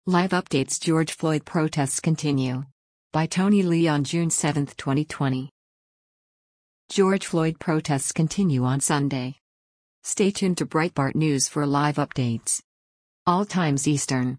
Live updates: George Floyd protests continue. By Tony Lee on June 7, 2020. George Floyd protests continue on Sunday. Stay tuned to Breitbart News for live updates. All times Eastern.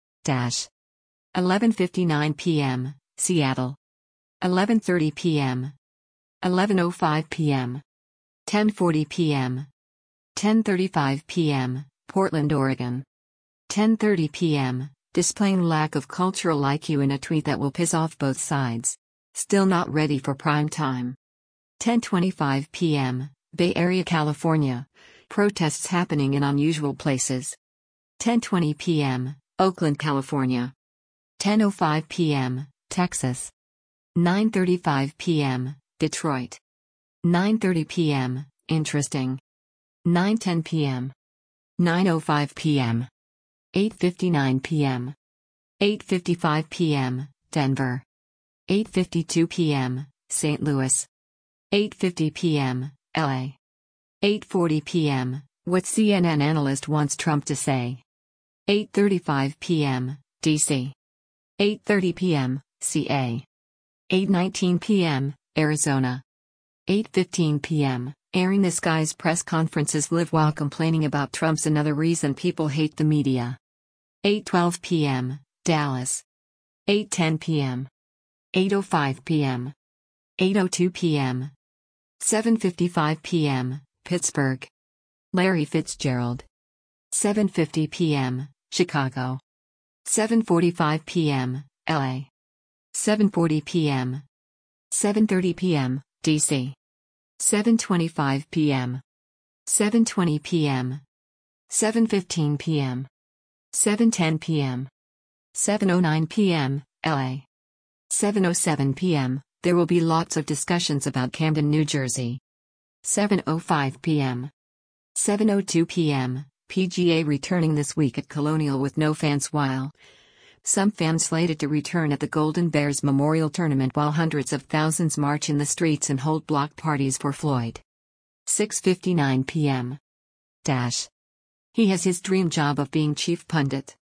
11:59 p.m., Seattle. 11:30 p.m. 11:05 p.m. 10:40 p.m. 10:35 p.m., Portland, Oregon. 10:30 p.m., displaying lack of cultural IQ in a tweet that will piss off both sides. Still not ready for prime time. 10:25 p.m., Bay Area, California. Protests happening in unusual places. 10:20 p.m., Oakland, California. 10:05 p.m., Texas. 9:35 p.m., Detroit. 9:30 p.m., interesting. 9:10 p.m. 9:05 p.m. 8:59 p.m. 8:55 p.m., Denver. 8:52 p.m., St. Louis. 8:50 p.m., LA. 8:40 p.m., what CNN analyst wants Trump to say. 8:35 p.m., DC. 8:30 p.m., CA. 8:19 p.m., Arizona. 8:15 p.m., airing this guy's press conferences live while complaining about Trump's another reason people hate the media. 8:12 p.m., Dallas. 8:10 p.m. 8:05 p.m. 8:02 p.m. 7:55 p.m., Pittsburgh. Larry Fitzgerald. 7:50 p.m., Chicago. 7:45 p.m., LA. 7:40 p.m. 7:30 p.m., DC. 7:25 p.m. 7:20 p.m. 7:15 p.m. 7:10 p.m. 7:09 p.m., LA. 7:07 p.m., there will be lots of discussions about Camden, New Jersey. 7:05 p.m. 7:02 p.m., PGA returning this week at Colonial with no fans while some fans slated to return at the Golden Bears Memorial Tournament while hundreds of thousands march in the streets and hold block parties for Floyd. 6:59 p.m. He has his dream job of being chief pundit.